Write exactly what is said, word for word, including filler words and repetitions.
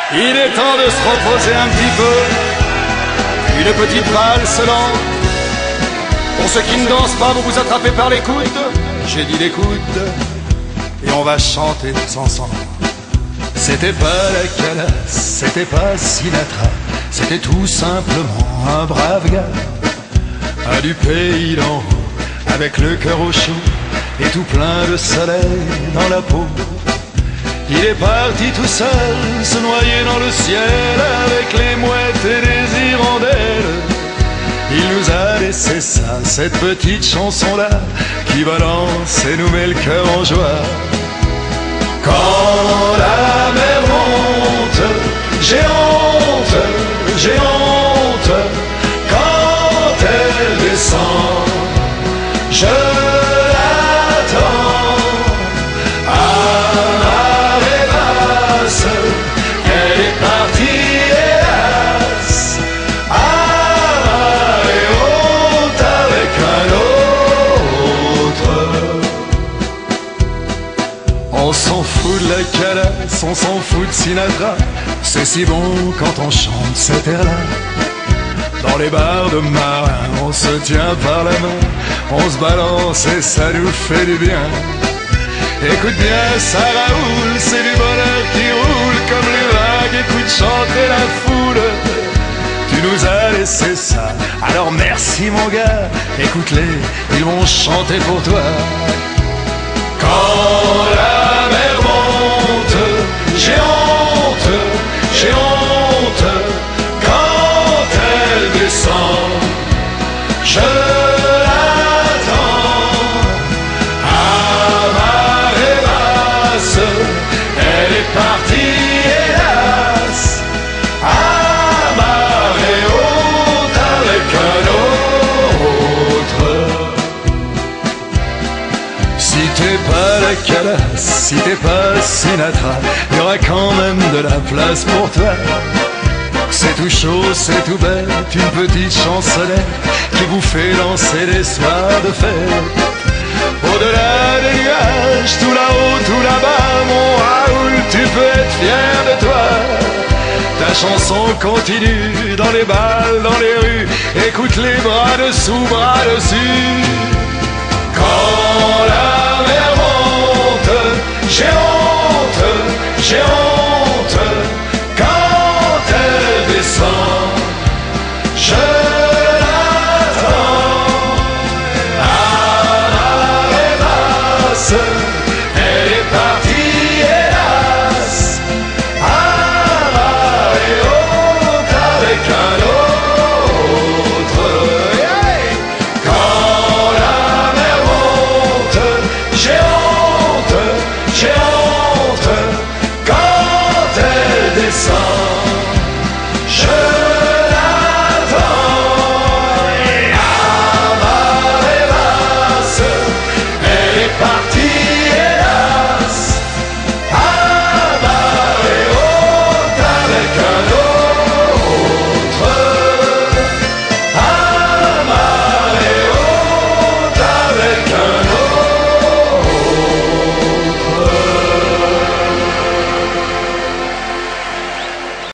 Il est temps de se reposer un petit peu. Une petite valse lente. Pour ceux qui ne dansent pas, vous vous attrapez par les coudes. J'ai dit les coudes. Et on va chanter tous ensemble. C'était pas la Calas, c'était pas Sinatra, c'était tout simplement un brave gars, un du pays d'en haut, avec le cœur au chaud et tout plein de soleil dans la peau. Il est parti tout seul, se noyer dans le ciel avec les mouettes et les hirondelles. Il nous a laissé ça, cette petite chanson-là, qui balance et nous met le cœur en joie. Quand la mer monte, j'ai honte, j'ai honte. Quand elle descend, je l'attends. À marée basse, elle est partie, hélas. À marée haute avec un autre. On s'en fout de la Calas, on s'en fout de Sinatra. C'est si bon quand on chante cet air-là. Dans les bars de marins, on se tient par la main, on se balance et ça nous fait du bien. Écoute bien ça Raoul, c'est du bonheur qui roule comme les vagues. Écoute chanter la foule. Tu nous as laissé ça, alors merci mon gars. Écoute-les, ils vont chanter pour toi. Quand la mer monte, j'ai honte, j'ai honte. Quand elle descend, je l'attends. À marée basse, elle est partie, hélas. À marée haute avec un autre. Si t'es pas la Calas, si t'es pas Sinatra, y aura quand même de la place pour toi. C'est tout chaud, c'est tout bête, une petite chansonnette qui vous fait danser les soirs de fête. Au-delà des nuages, tout là-haut, tout là-bas, mon Raoul, tu peux être fier de toi. Ta chanson continue dans les balles, dans les rues, écoute les bras dessous, bras dessus. Quand la mer monte, j'ai honte, j'ai honte.